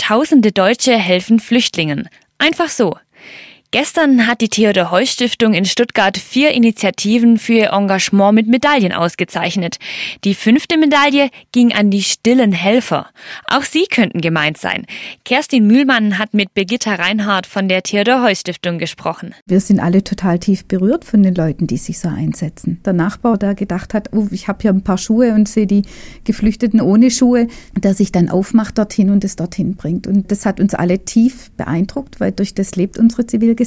Tausende Deutsche helfen Flüchtlingen. Einfach so. Gestern hat die Theodor-Heuss-Stiftung in Stuttgart 4 Initiativen für ihr Engagement mit Medaillen ausgezeichnet. Die 5. Medaille ging an die stillen Helfer. Auch sie könnten gemeint sein. Kerstin Mühlmann hat mit Birgitta Reinhardt von der Theodor-Heuss-Stiftung gesprochen. Wir sind alle total tief berührt von den Leuten, die sich so einsetzen. Der Nachbar, der gedacht hat, oh, ich habe hier ein paar Schuhe und sehe die Geflüchteten ohne Schuhe, der sich dann aufmacht dorthin und es dorthin bringt. Und das hat uns alle tief beeindruckt, weil durch das lebt unsere Zivilgesellschaft.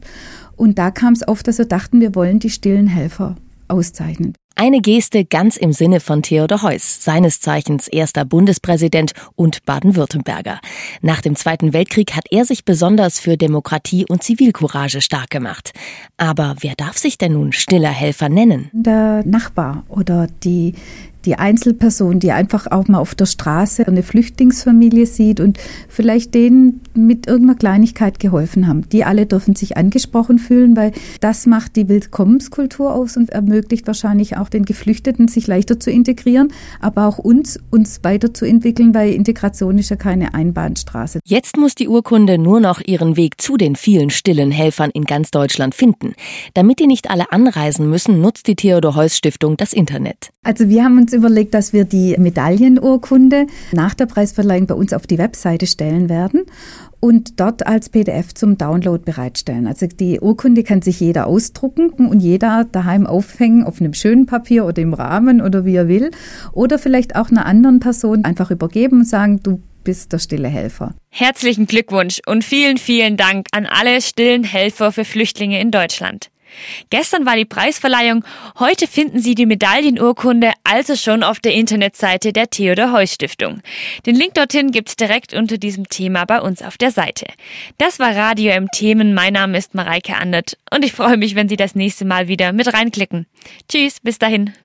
Und da kam es auf, dass wir dachten, wir wollen die stillen Helfer auszeichnen. Eine Geste ganz im Sinne von Theodor Heuss, seines Zeichens erster Bundespräsident und Baden-Württemberger. Nach dem Zweiten Weltkrieg hat er sich besonders für Demokratie und Zivilcourage stark gemacht. Aber wer darf sich denn nun stiller Helfer nennen? Der Nachbar oder die Einzelperson, die einfach auch mal auf der Straße eine Flüchtlingsfamilie sieht und vielleicht denen mit irgendeiner Kleinigkeit geholfen haben. Die alle dürfen sich angesprochen fühlen, weil das macht die Willkommenskultur aus und ermöglicht wahrscheinlich auch den Geflüchteten, sich leichter zu integrieren, aber auch uns weiterzuentwickeln, weil Integration ist ja keine Einbahnstraße. Jetzt muss die Urkunde nur noch ihren Weg zu den vielen stillen Helfern in ganz Deutschland finden. Damit die nicht alle anreisen müssen, nutzt die Theodor-Heuss-Stiftung das Internet. Also wir haben uns überlegt, dass wir die Medaillenurkunde nach der Preisverleihung bei uns auf die Webseite stellen werden und dort als PDF zum Download bereitstellen. Also die Urkunde kann sich jeder ausdrucken und jeder daheim aufhängen auf einem schönen Papier oder im Rahmen oder wie er will. Oder vielleicht auch einer anderen Person einfach übergeben und sagen, du bist der stille Helfer. Herzlichen Glückwunsch und vielen, vielen Dank an alle stillen Helfer für Flüchtlinge in Deutschland. Gestern war die Preisverleihung, heute finden Sie die Medaillenurkunde also schon auf der Internetseite der Theodor-Heuss-Stiftung. Den Link dorthin gibt's direkt unter diesem Thema bei uns auf der Seite. Das war Radio M Themen, mein Name ist Mareike Andert und ich freue mich, wenn Sie das nächste Mal wieder mit reinklicken. Tschüss, bis dahin.